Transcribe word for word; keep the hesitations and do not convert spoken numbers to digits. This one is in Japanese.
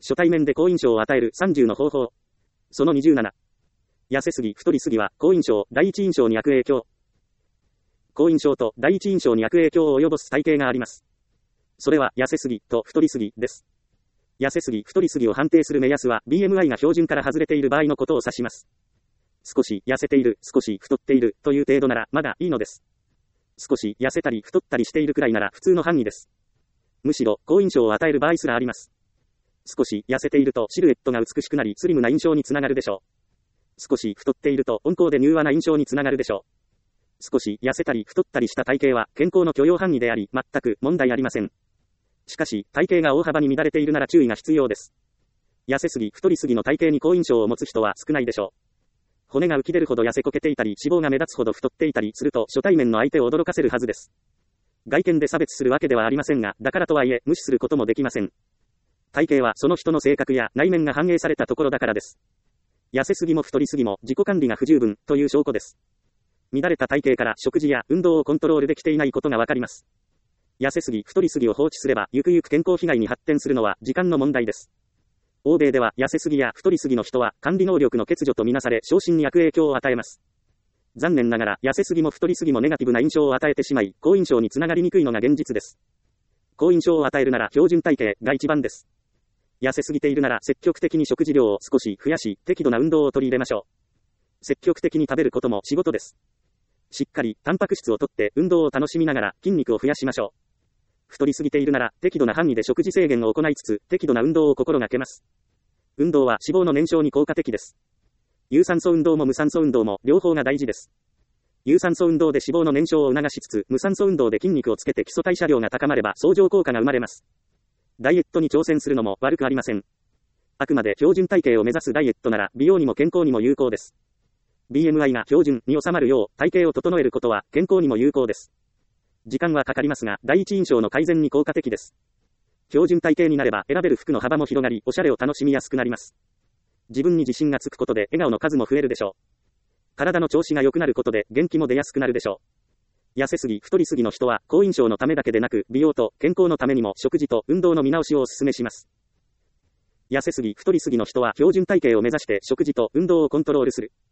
初対面で好印象を与えるさんじゅうの方法。そのにじゅうなな。痩せすぎ、太りすぎは、好印象、第一印象に悪影響。好印象と第一印象に悪影響を及ぼす体型があります。それは、痩せすぎと太りすぎです。痩せすぎ、太りすぎを判定する目安は、ビーエムアイ が標準から外れている場合のことを指します。少し痩せている、少し太っているという程度なら、まだいいのです。少し痩せたり太ったりしているくらいなら普通の範囲です。むしろ、好印象を与える場合すらあります。少し痩せているとシルエットが美しくなりスリムな印象につながるでしょう。少し太っていると温厚で柔和な印象につながるでしょう。少し痩せたり太ったりした体型は健康の許容範囲であり、全く問題ありません。しかし、体型が大幅に乱れているなら注意が必要です。痩せすぎ、太りすぎの体型に好印象を持つ人は少ないでしょう。骨が浮き出るほど痩せこけていたり、脂肪が目立つほど太っていたりすると、初対面の相手を驚かせるはずです。外見で差別するわけではありませんが、だからとはいえ、無視することもできません。体型はその人の性格や内面が反映されたところだからです。痩せすぎも太りすぎも自己管理が不十分という証拠です。乱れた体型から食事や運動をコントロールできていないことがわかります。痩せすぎ、太りすぎを放置すれば、ゆくゆく健康被害に発展するのは時間の問題です。欧米では痩せすぎや太りすぎの人は管理能力の欠如とみなされ、昇進に悪影響を与えます。残念ながら、痩せすぎも太りすぎもネガティブな印象を与えてしまい、好印象につながりにくいのが現実です。好印象を与えるなら標準体型が一番です。痩せすぎているなら積極的に食事量を少し増やし、適度な運動を取り入れましょう。積極的に食べることも仕事です。しっかりタンパク質をとって運動を楽しみながら筋肉を増やしましょう。太りすぎているなら適度な範囲で食事制限を行いつつ、適度な運動を心がけます。運動は脂肪の燃焼に効果的です。有酸素運動も無酸素運動も両方が大事です。有酸素運動で脂肪の燃焼を促しつつ、無酸素運動で筋肉をつけて基礎代謝量が高まれば相乗効果が生まれます。ダイエットに挑戦するのも悪くありません。あくまで標準体型を目指すダイエットなら美容にも健康にも有効です。ビーエムアイ が標準に収まるよう体型を整えることは健康にも有効です。時間はかかりますが、第一印象の改善に効果的です。標準体型になれば選べる服の幅も広がり、おしゃれを楽しみやすくなります。自分に自信がつくことで笑顔の数も増えるでしょう。体の調子が良くなることで元気も出やすくなるでしょう。痩せすぎ、太りすぎの人は好印象のためだけでなく、美容と健康のためにも食事と運動の見直しをお勧めします。痩せすぎ、太りすぎの人は標準体型を目指して食事と運動をコントロールする。